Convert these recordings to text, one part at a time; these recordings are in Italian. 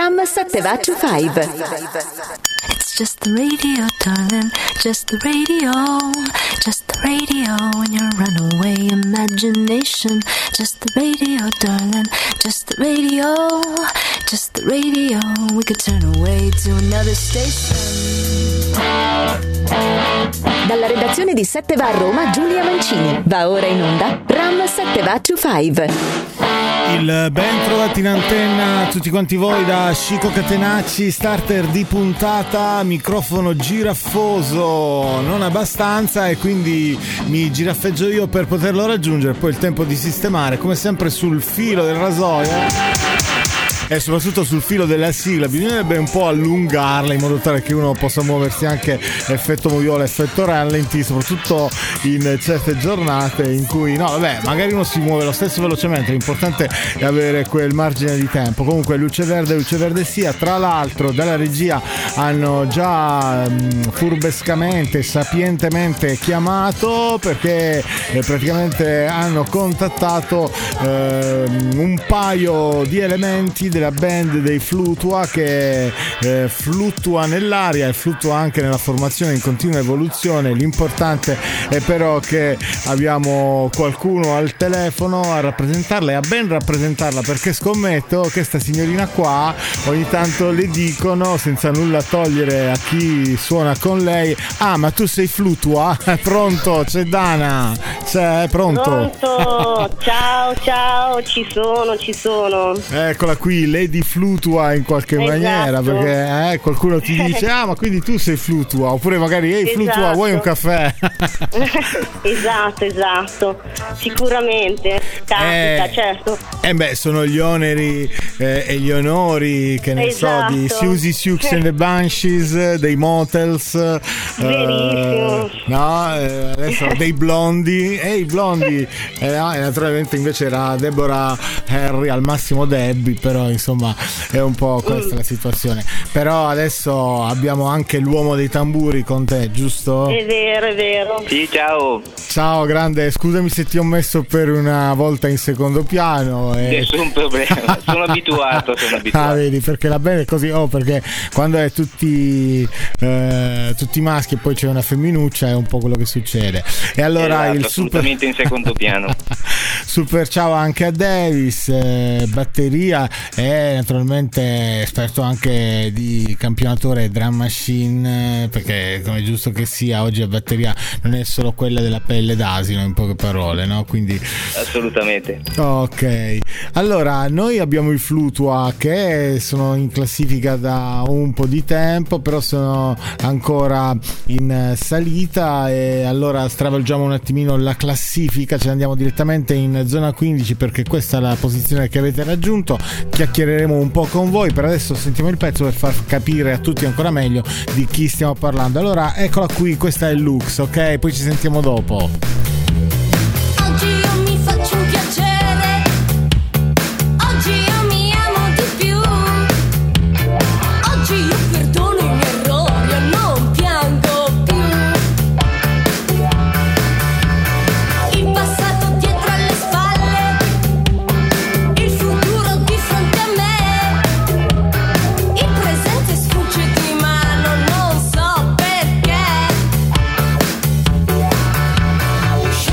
Ram 725. It's just the radio, darling, just the radio, just the radio in your runaway imagination. Just the radio, darling, just the radio, just the radio. We could turn away to another station. Dalla redazione di 7 va a Roma, Giulia Mancini. Va ora in onda Ram 725. Il ben trovati in antenna a tutti quanti voi da Chico Catenacci, starter di puntata, microfono giraffoso non abbastanza e quindi mi giraffeggio io per poterlo raggiungere, poi il tempo di sistemare come sempre sul filo del rasoio e soprattutto sul filo della sigla. Bisognerebbe un po' allungarla in modo tale che uno possa muoversi anche effetto moviola, effetto rallenti, soprattutto in certe giornate in cui magari uno si muove lo stesso velocemente, l'importante è avere quel margine di tempo. Comunque luce verde sia. Tra l'altro dalla regia hanno già furbescamente, sapientemente chiamato perché praticamente hanno contattato un paio di elementi della band dei Flutua che fluttua nell'aria e fluttua anche nella formazione in continua evoluzione. L'importante è però che abbiamo qualcuno al telefono a rappresentarla e a ben rappresentarla, perché scommetto che sta signorina qua ogni tanto le dicono, senza nulla togliere a chi suona con lei: ah, ma tu sei Flutua? Pronto, c'è Dana, c'è, pronto? Ciao, ci sono. Eccola qui, Lady Flutua in qualche maniera, perché qualcuno ti dice: ah, ma quindi tu sei Flutua, oppure magari ehi Flutua, vuoi un caffè? esatto, sicuramente capita, certo. Sono gli oneri e gli onori, che ne so, di Susie Sioux and the Banshees, dei Motels, adesso dei Blondi, i Blondi, naturalmente invece era Deborah Harry, al massimo Debbie, però insomma è un po' questa la situazione. Però adesso abbiamo anche l'uomo dei tamburi con te, giusto? È vero. Sì, ciao grande, scusami se ti ho messo per una volta in secondo piano. Nessun problema, sono abituato. Ah, vedi, perché la band è così, perché quando è tutti maschi e poi c'è una femminuccia è un po' quello che succede. E allora assolutamente in secondo piano. Super ciao anche a Davis, batteria, e naturalmente esperto anche di campionatore drum machine, perché come è giusto che sia, oggi la batteria non è solo quella della pelle d'asino, in poche parole, no? Quindi assolutamente. Ok, allora noi abbiamo i Flutua che sono in classifica da un po' di tempo, però sono ancora in salita, e allora stravolgiamo un attimino la classifica, ce ne andiamo direttamente in zona 15 perché questa è la posizione che avete raggiunto. Chiacchiereremo un po' con voi, per adesso sentiamo il pezzo per far capire a tutti ancora meglio di chi stiamo parlando. Allora eccola qui, questa è Lux, ok? Poi ci sentiamo dopo. Oggi io mi faccio un piacere, oggi io mi amo di più, oggi io perdono i miei errori e non piango più. Il passato dietro alle spalle, il futuro di fronte a me, il presente sfugge di mano, non so perché.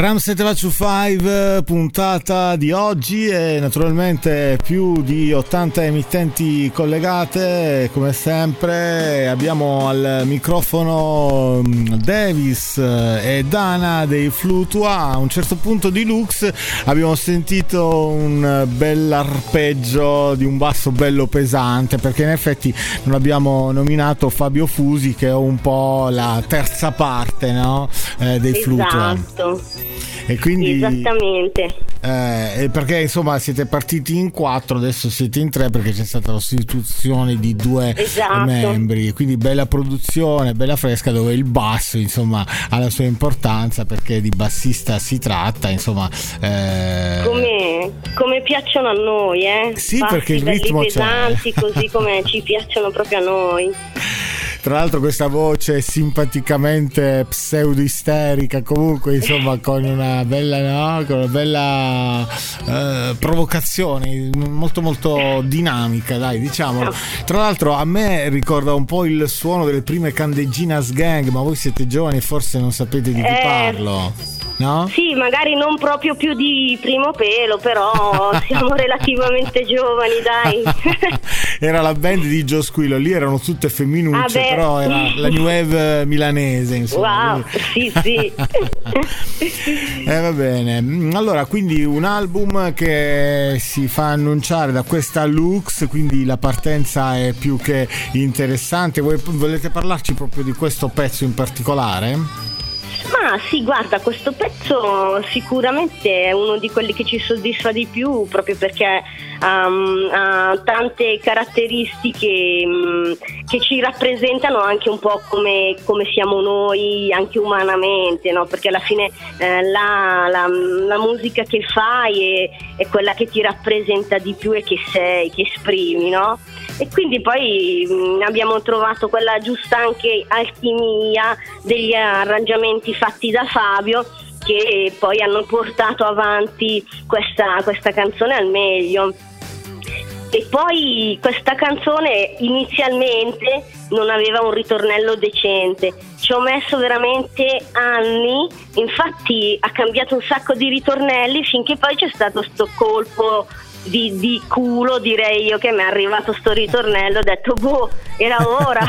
Ram Seteva 5, puntata di oggi, e naturalmente più di 80 emittenti collegate. Come sempre abbiamo al microfono Davis e Dana dei Flutua. A un certo punto di Lux abbiamo sentito un bel arpeggio di un basso bello pesante, perché in effetti non abbiamo nominato Fabio Fusi, che è un po' la terza parte, no? Dei Flutua. Esatto. E quindi, esattamente. Perché insomma siete partiti in 4, adesso siete in 3 perché c'è stata la sostituzione di 2 membri, quindi bella produzione, bella fresca, dove il basso insomma ha la sua importanza, perché di bassista si tratta, insomma come piacciono a noi, sì, bassi perché il ritmo pesanti, c'è. così come ci piacciono proprio a noi. Tra l'altro questa voce simpaticamente pseudo-isterica, comunque insomma con una bella, con una bella provocazione molto molto dinamica, dai, diciamolo. Tra l'altro a me ricorda un po' il suono delle prime Candeginas Gang, ma voi siete giovani e forse non sapete di chi parlo. No? Sì, magari non proprio più di primo pelo, però siamo relativamente giovani, dai. Era la band di Gio Squillo, lì erano tutte femminucce, però era la new wave milanese, insomma. Wow, sì. Va bene. Allora, quindi un album che si fa annunciare da questa Lux, quindi la partenza è più che interessante. Voi volete parlarci proprio di questo pezzo in particolare? Ma sì, guarda, questo pezzo sicuramente è uno di quelli che ci soddisfa di più, proprio perché ha tante caratteristiche che ci rappresentano anche un po' come siamo noi, anche umanamente, no? Perché alla fine la musica che fai è quella che ti rappresenta di più e che sei, che esprimi, no? E quindi poi abbiamo trovato quella giusta anche alchimia degli arrangiamenti fatti da Fabio, che poi hanno portato avanti questa canzone al meglio. E poi questa canzone inizialmente non aveva un ritornello decente, ci ho messo veramente anni, infatti ha cambiato un sacco di ritornelli, finché poi c'è stato sto colpo di culo, direi io, che mi è arrivato sto ritornello, ho detto era ora.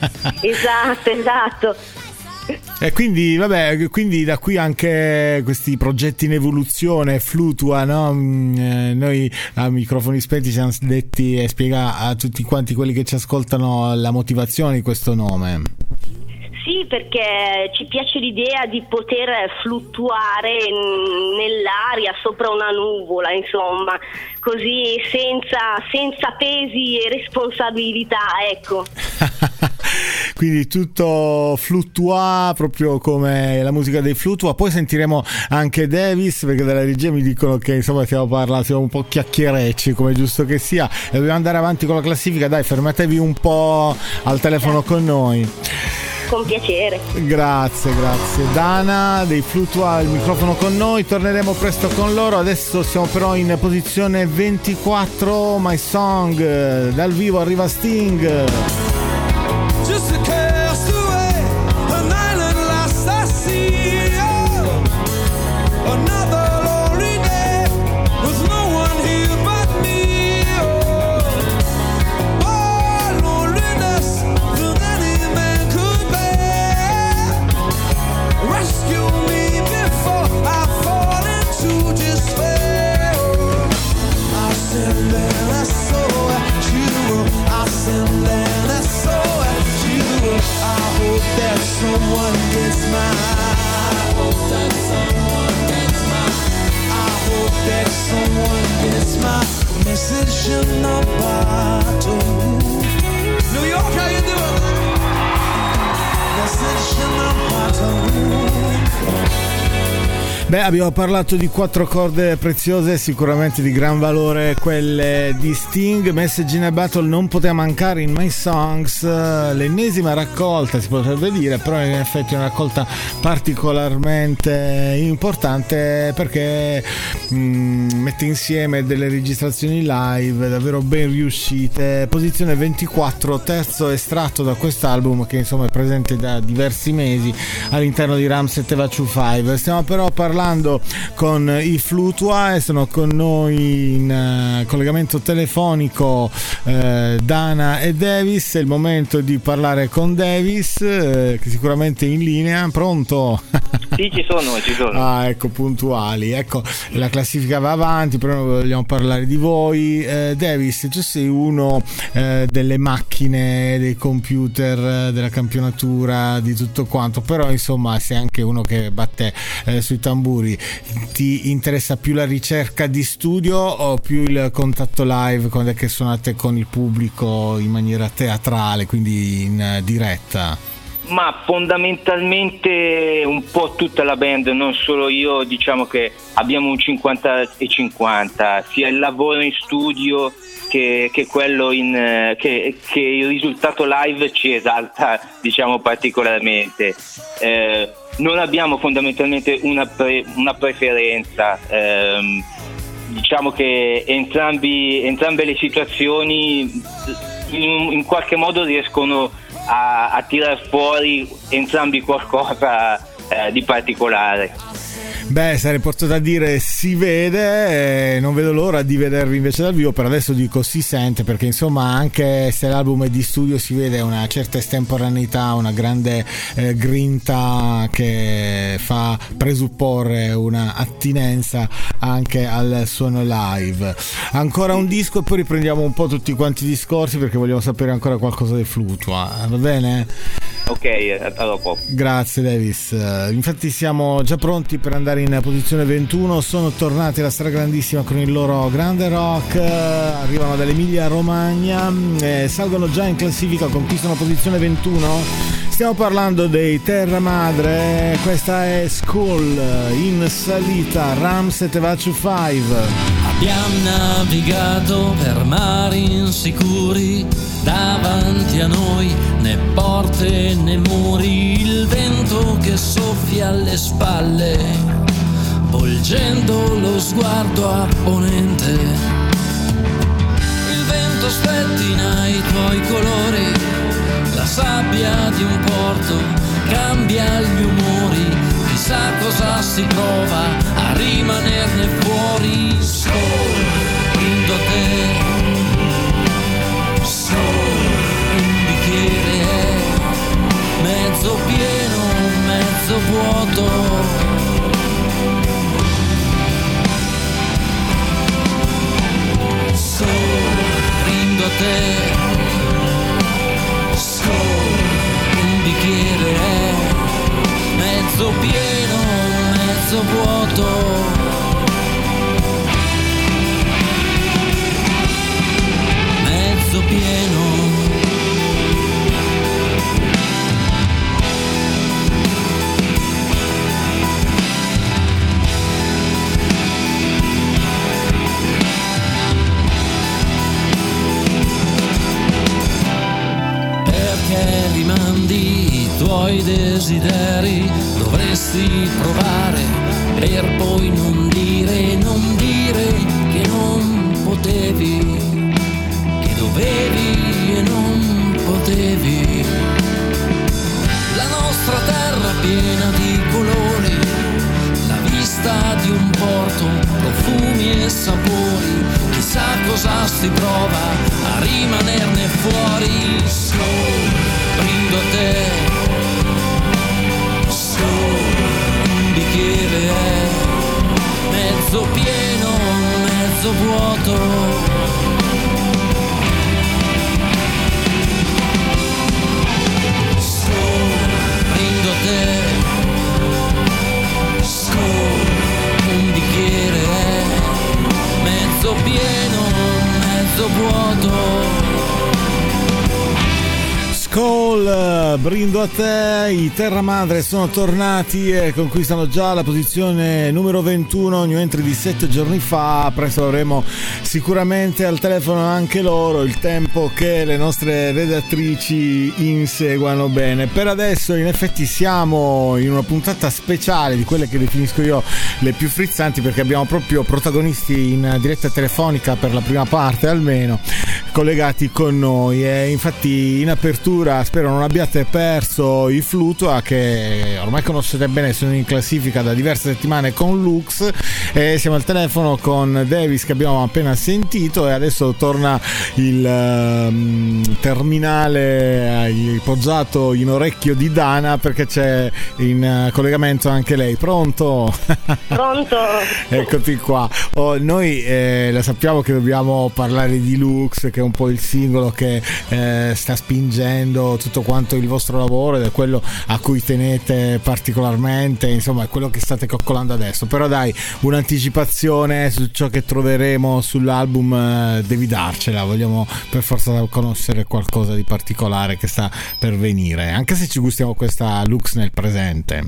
esatto. E quindi quindi da qui anche questi progetti in evoluzione, Flutua, no? Noi a microfoni spenti ci siamo detti e spiega a tutti quanti quelli che ci ascoltano la motivazione di questo nome. Sì, perché ci piace l'idea di poter fluttuare nell'aria sopra una nuvola, insomma, così senza pesi e responsabilità, ecco. Quindi tutto Flutua, proprio come la musica dei Flutua. Poi sentiremo anche Davis, perché dalla regia mi dicono che insomma siamo un po' chiacchierecci, come è giusto che sia, e dobbiamo andare avanti con la classifica. Dai, fermatevi un po' al telefono con noi. Con piacere. Grazie. Dana dei Flutua al microfono con noi, torneremo presto con loro. Adesso siamo però in posizione 24, My Song, dal vivo arriva Sting. Just a castaway, an island lost at sea. Another lonely day with no one here but me. Oh, loneliness than any man could bear. Rescue me before I fall into despair. I stand there, I saw you. I stand there, I saw you. I hope that someone gets mine. I hope that someone gets mine. I hope that someone gets my message in a bottle. New York, how you doing? Message in a bottle. Beh, abbiamo parlato di 4 corde preziose, sicuramente di gran valore quelle di Sting. Message in a Battle non poteva mancare in My Songs, l'ennesima raccolta si potrebbe dire, però in effetti è una raccolta particolarmente importante, perché mette insieme delle registrazioni live davvero ben riuscite. Posizione 24, terzo estratto da quest'album, che insomma è presente da diversi mesi all'interno di Ram Seteva 25. Stiamo però parlando parlando con i Flutua e sono con noi in collegamento telefonico Dana e Davis. È il momento di parlare con Davis, che sicuramente è in linea. Pronto? Sì, ci sono. Ah, ecco, puntuali. Ecco, la classifica va avanti, però noi vogliamo parlare di voi. Davis, tu sei uno delle macchine, dei computer, della campionatura, di tutto quanto, però insomma sei anche uno che batte sui tamburi. Ti interessa più la ricerca di studio o più il contatto live, quando è che suonate con il pubblico in maniera teatrale, quindi in diretta? Ma fondamentalmente un po' tutta la band, non solo io. Diciamo che abbiamo un 50 e 50, sia il lavoro in studio che quello che il risultato live ci esalta, diciamo, particolarmente. Non abbiamo fondamentalmente una preferenza. Diciamo che entrambe le situazioni in qualche modo riescono a tirar fuori entrambi qualcosa di particolare. Beh, sarei portato a dire si vede, non vedo l'ora di vedervi invece dal vivo. Per adesso dico si sente, perché insomma anche se l'album è di studio si vede una certa estemporaneità, una grande grinta che fa presupporre una attinenza anche al suono live. Ancora un disco e poi riprendiamo un po' tutti quanti i discorsi, perché vogliamo sapere ancora qualcosa del Flutua, va bene? Ok, a dopo. Grazie Davis. Infatti siamo già pronti per andare in posizione 21. Sono tornati la Stragrandissima con il loro grande rock, arrivano dall'Emilia Romagna, salgono già in classifica, conquistano posizione 21. Stiamo parlando dei Terra Madre. Questa è School in salita, Ram 725. Abbiamo navigato per mari insicuri, davanti a noi né porte né muri, il vento che soffia alle spalle, volgendo lo sguardo a ponente. Il vento spettina i tuoi colori, la sabbia di un porto cambia gli umori, chissà cosa si prova a rimanerne fuori. Scorrindo te, un bicchiere è mezzo pieno, mezzo vuoto. Sorrindo a te, un bicchiere è mezzo pieno, mezzo vuoto. Mezzo pieno. Perché rimandi i tuoi desideri? Dovresti provare per poi non dire che non potevi, che dovevi e non potevi. La nostra terra piena di colori, la vista di un porto, profumi e sapori, chissà cosa si prova a rimanerne fuori. Sorrindo a te, un bicchiere è mezzo pieno, mezzo vuoto. Sorrindo a te, un bicchiere è mezzo pieno, mezzo vuoto. Call, brindo a te. I Terra Madre sono tornati e conquistano già la posizione numero 21, new entry di 7 giorni fa. Presto avremo sicuramente al telefono anche loro, il tempo che le nostre redattrici inseguano bene. Per adesso in effetti siamo in una puntata speciale, di quelle che definisco io le più frizzanti, perché abbiamo proprio protagonisti in diretta telefonica, per la prima parte almeno, collegati con noi. E infatti in apertura spero non abbiate avete perso i Flutua, che ormai conoscete bene, sono in classifica da diverse settimane con Lux, e siamo al telefono con Davis che abbiamo appena sentito, e adesso torna il terminale poggiato in orecchio di Dana, perché c'è in collegamento anche lei. Pronto? Pronto? Eccoti qua. Noi la sappiamo che dobbiamo parlare di Lux, che è un po' il singolo che sta spingendo tutto quanto il vostro lavoro, ed è quello a cui tenete particolarmente, insomma è quello che state coccolando adesso. Però dai, un'anticipazione su ciò che troveremo sull'album devi darcela, vogliamo per forza conoscere qualcosa di particolare che sta per venire, anche se ci gustiamo questa Lux nel presente.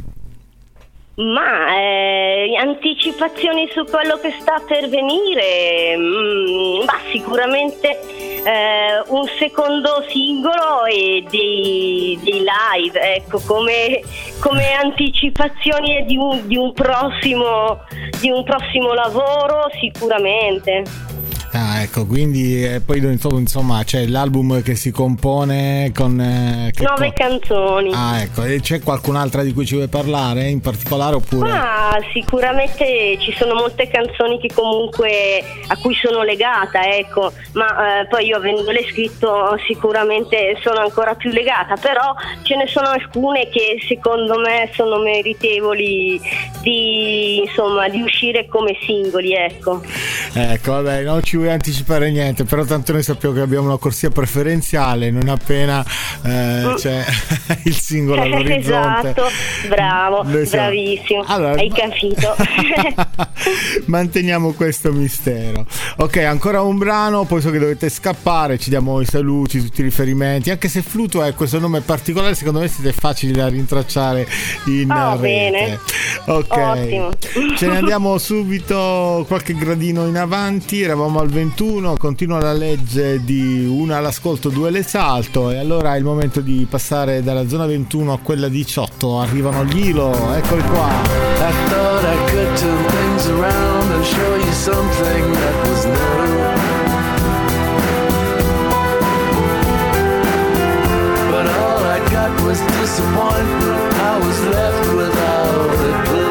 Ma anticipazioni su quello che sta per venire, ma sicuramente un secondo singolo e dei live, ecco, come anticipazioni di un prossimo lavoro sicuramente. Ah, ecco, quindi poi insomma c'è l'album che si compone con 9 canzoni. Ah, ecco, e c'è qualcun'altra di cui ci vuoi parlare in particolare, oppure? Ma sicuramente ci sono molte canzoni che comunque a cui sono legata, ecco, ma poi io avendole scritto sicuramente sono ancora più legata, però ce ne sono alcune che secondo me sono meritevoli di uscire come singoli, ecco. Ecco, vabbè, non ci vuoi anticipare niente, però tanto noi sappiamo che abbiamo una corsia preferenziale, non appena c'è il singolo all'orizzonte. Esatto, bravo, bravissimo, allora, hai capito. Manteniamo questo mistero. Ok, ancora un brano, poi so che dovete scappare, ci diamo i saluti, tutti i riferimenti, anche se Flutua è questo nome particolare, secondo me siete facili da rintracciare in rete. Bene. Ok, ottimo. Ce ne andiamo subito qualche gradino in avanti, eravamo al 21, continua la legge di una all'ascolto, 2 le salto, e allora è il momento di passare dalla zona 21 a quella 18, arrivano gli Ilo, eccoli qua. I thought I could turn things around and show you something that was new. But all I got was disappointment. I was left without a clue.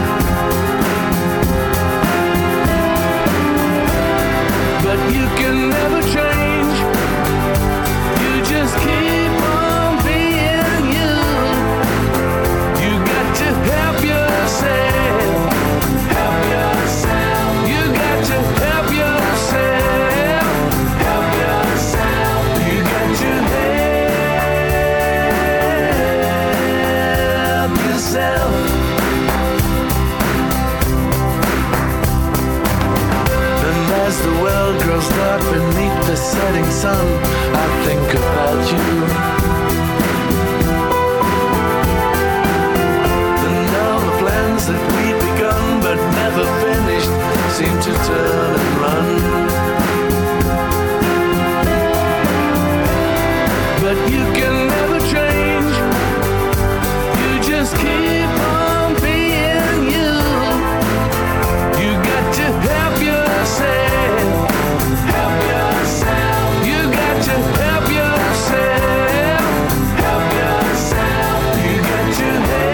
But you can never change. You just keep on being you. You got to help yourself. Help yourself. You got to help yourself. Help yourself. You got to help yourself. As the world grows dark beneath the setting sun, I think about you. And now the plans that we'd begun but never finished seem to turn and run. But you can never change. You just keep on being you. You got to help yourself. Help yourself. You got to help yourself. Help yourself. You got to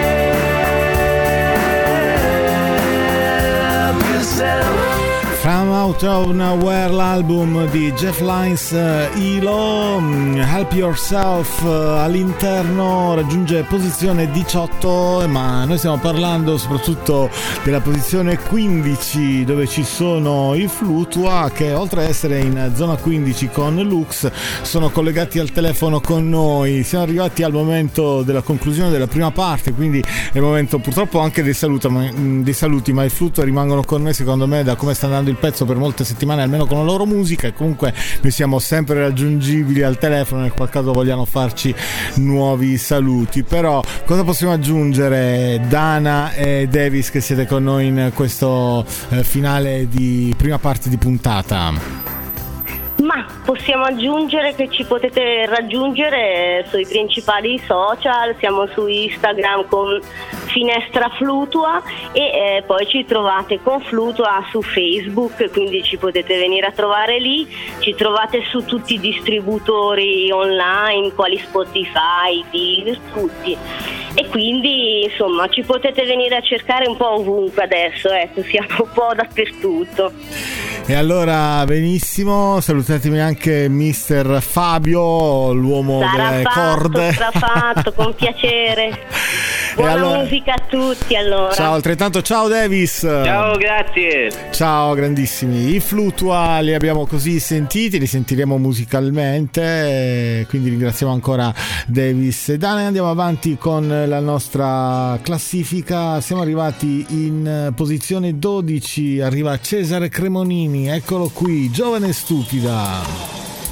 help yourself. From Out of Nowhere, l'album di Jeff Lines, Ilo, Help Yourself, all'interno raggiunge posizione 18, ma noi stiamo parlando soprattutto della posizione 15, dove ci sono i Flutua, che oltre ad essere in zona 15 con Lux sono collegati al telefono con noi. Siamo arrivati al momento della conclusione della prima parte, quindi è il momento purtroppo anche dei saluti, ma i Flutua rimangono con noi, secondo me, da come sta andando il pezzo, per molte settimane, almeno con la loro musica, e comunque noi siamo sempre raggiungibili al telefono nel qual caso vogliano farci nuovi saluti. Però cosa possiamo aggiungere, Dana e Davis, che siete con noi in questo finale di prima parte di puntata? Ma possiamo aggiungere che ci potete raggiungere sui principali social, siamo su Instagram con Finestra Flutua, e poi ci trovate con Flutua su Facebook, quindi ci potete venire a trovare lì. Ci trovate su tutti i distributori online, quali Spotify, Deezer, tutti, e quindi insomma ci potete venire a cercare un po' ovunque adesso, ecco, siamo un po' dappertutto. E allora benissimo, salutatemi anche mister Fabio, l'uomo delle corde. Sarà fatto, con piacere. Buona musica a tutti allora. Ciao, altrettanto ciao Davis. Ciao, grazie. Ciao, grandissimi. I Flutua li abbiamo così sentiti, li sentiremo musicalmente, quindi ringraziamo ancora Davis e Dane. Andiamo avanti con la nostra classifica, siamo arrivati in posizione 12, arriva Cesare Cremonini, eccolo qui, Giovane Stupida.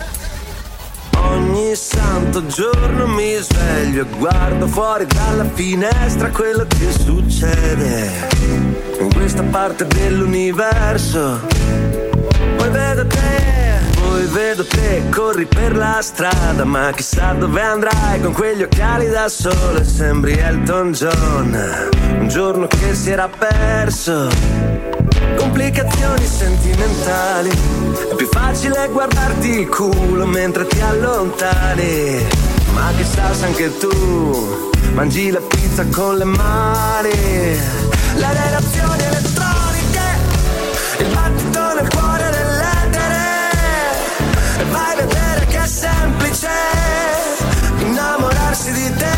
Ogni santo giorno mi sveglio e guardo fuori dalla finestra quello che succede in questa parte dell'universo. Poi vedo te, corri per la strada, ma chissà dove andrai con quegli occhiali da sole. Sembri Elton John, un giorno che si era perso. Complicazioni sentimentali, è più facile guardarti il culo mentre ti allontani. Ma chissà se anche tu mangi la pizza con le mani. Le relazioni elettroniche, il battito nel cuore dell'etere. E vai a vedere che è semplice innamorarsi di te,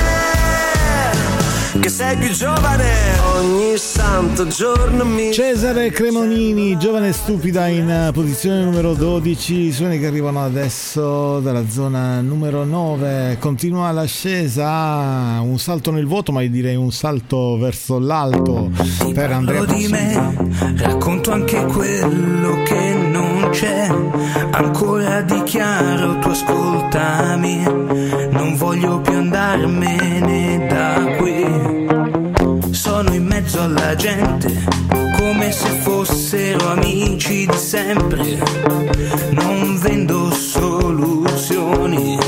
che sei più giovane ogni santo giorno. Cesare Cremonini, Giovane Stupida, in posizione numero 12. Suoni che arrivano adesso dalla zona numero 9. Continua l'ascesa, un salto nel vuoto, ma io direi un salto verso l'alto per Andrea di me, racconto anche quello che non c'è, ancora dichiaro, tu ascoltami, non voglio più andarmene da qui. Sono in mezzo alla gente, come se fossero amici di sempre. Non vendo soluzioni,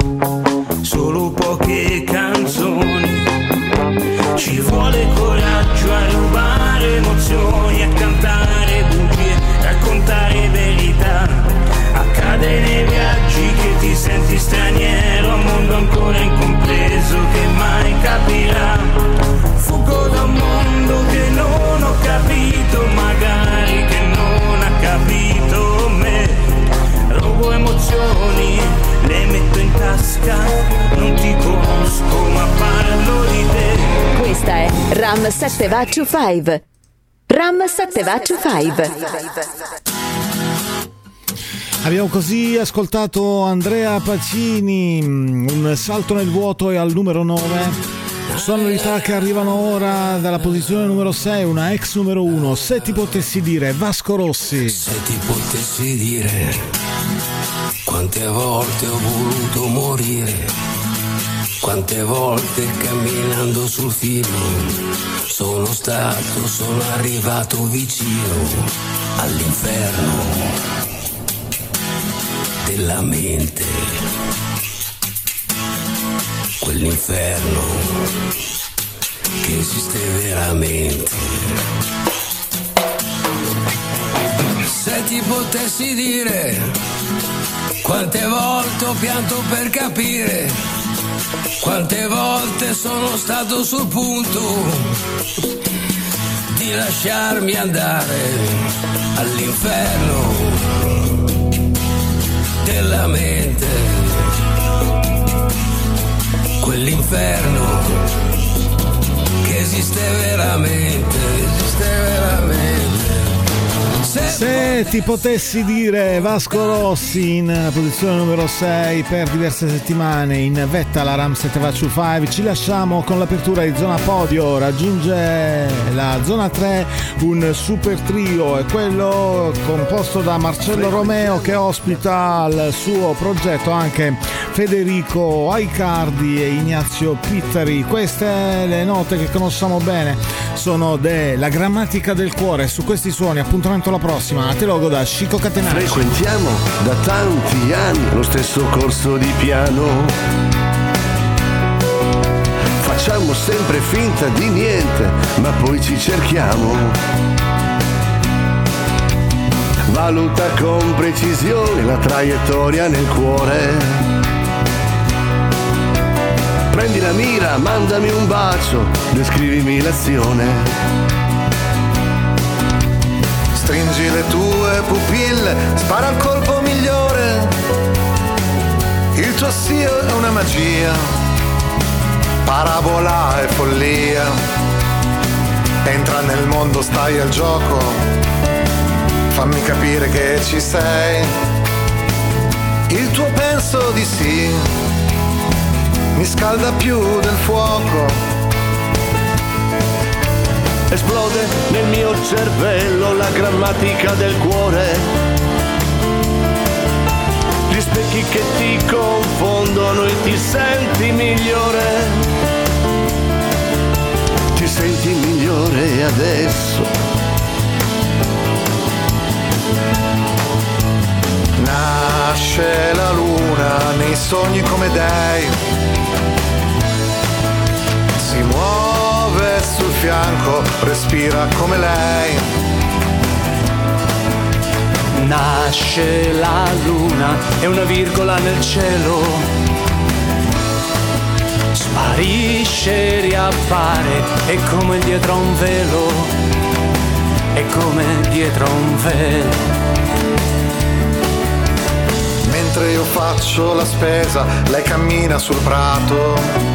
solo poche canzoni. Ci vuole coraggio a rubare emozioni, a cantare bugie, raccontare verità. Accade nei viaggi che ti senti straniero, a un mondo ancora incompreso che mai capirà. Fuggo da un mondo che non ho capito, magari che non ha capito me. Rubo emozioni, le metto in tasca, non ti conosco ma parlo di te. Questa è Ram 7 va to 5. Ram 7 va to 5. Abbiamo così ascoltato Andrea Pacini, un salto nel vuoto, e al numero 9. Sonorità che arrivano ora dalla posizione numero 6, una ex numero 1, Se ti potessi dire, Vasco Rossi. Se ti potessi dire quante volte ho voluto morire, quante volte camminando sul filo sono arrivato vicino all'inferno della mente, quell'inferno che esiste veramente. Se ti potessi dire quante volte ho pianto per capire, quante volte sono stato sul punto di lasciarmi andare all'inferno della mente, quell'inferno che esiste veramente, esiste veramente. Se ti potessi dire, Vasco Rossi in posizione numero 6 per diverse settimane in vetta alla Ram 7 va to 5. Ci lasciamo con l'apertura di zona podio, raggiunge la zona 3 un super trio, è quello composto da Marcello Romeo che ospita al suo progetto anche Federico Aicardi e Ignazio Pittari. Queste le note che conosciamo bene sono della Grammatica del Cuore. Su questi suoni appuntamento alla prossima, a te logo da Chico Catenacci. Frequentiamo da tanti anni lo stesso corso di piano, facciamo facciamo sempre finta di niente, ma poi ci cerchiamo. Valuta con precisione la traiettoria nel cuore. Prendi la mira, mandami un bacio, descrivimi l'azione. Stringi le tue pupille, spara il colpo migliore. Il tuo sì è una magia, parabola e follia. Entra nel mondo, stai al gioco, fammi capire che ci sei. Il tuo penso di sì mi scalda più del fuoco. Esplode nel mio cervello la grammatica del cuore. Gli specchi che ti confondono e ti senti migliore. Ti senti migliore adesso. Nasce la luna nei sogni come dei. Si muove sul fianco, respira come lei. Nasce la luna, è una virgola nel cielo. Sparisce, riappare, è come dietro a un velo. È come dietro a un velo. Mentre io faccio la spesa, lei cammina sul prato.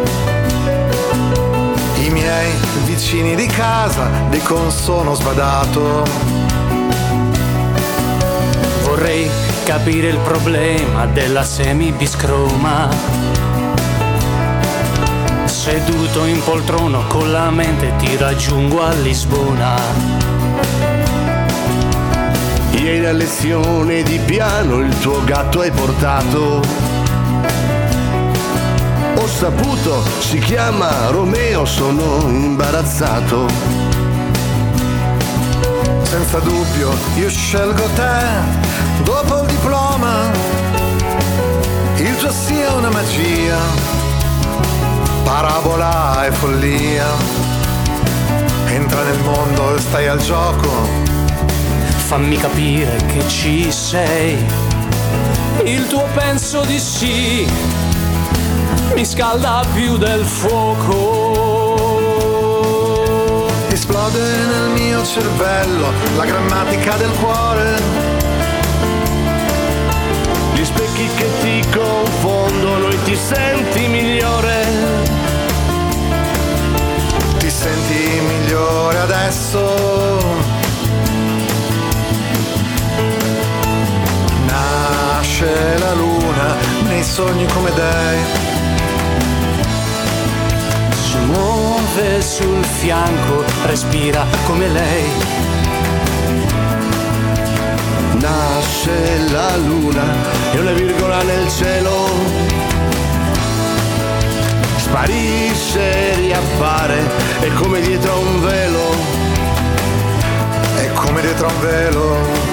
I miei vicini di casa dicono sono sbadato. Vorrei capire il problema della semibiscroma. Seduto in poltrona con la mente ti raggiungo a Lisbona. Ieri a lezione di piano il tuo gatto hai portato. Ho saputo, si chiama Romeo, sono imbarazzato. Senza dubbio io scelgo te, dopo il diploma. Il tuo sì è una magia, parabola e follia. Entra nel mondo e stai al gioco. Fammi capire che ci sei. Il tuo penso di sì mi scalda più del fuoco. Esplode nel mio cervello la grammatica del cuore. Gli specchi che ti confondono e ti senti migliore. Ti senti migliore adesso. Nasce la luna nei sogni come dei. Si muove sul fianco, respira come lei. Nasce la luna, è una virgola nel cielo. Sparisce, riappare, è come dietro a un velo. È come dietro a un velo.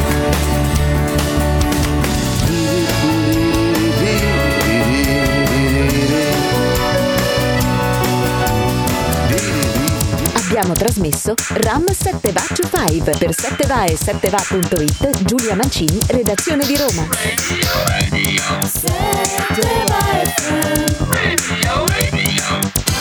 Abbiamo trasmesso Ram 7va25 per 7va e 7va.it. Giulia Mancini, redazione di Roma. Radio. 7va FM. Radio.